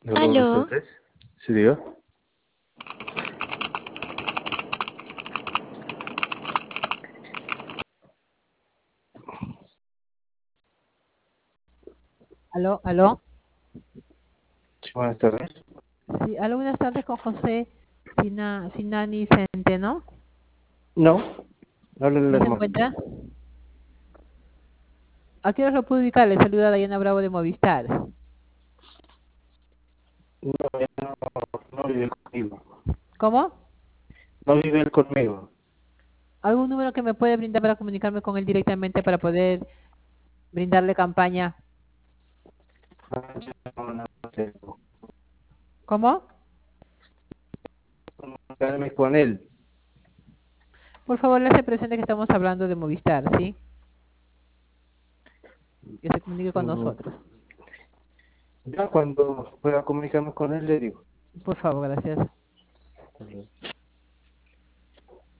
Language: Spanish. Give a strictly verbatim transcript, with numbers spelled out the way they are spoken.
Hola, buenas Aló, tardes. ¿Sí, diga? Aló, aló. Sí, buenas tardes. Sí, aló, buenas tardes con José Sina, Sinani Centeno. No, habla el ¿No se hermano. encuentra? ¿A qué hora lo puedo ubicar? Le saluda Dayana Bravo de Movistar. No, ya no, no vive conmigo. ¿Cómo? No vive él conmigo. ¿Algún número que me puede brindar para comunicarme con él directamente para poder brindarle campaña? Ah, ya no, no tengo. ¿Cómo? Comunicarme con él. Por favor, le hace presente que estamos hablando de Movistar, ¿sí? Que se comunique con Mm, nosotros. Ya cuando pueda comunicarme con él, le digo. Por favor, gracias.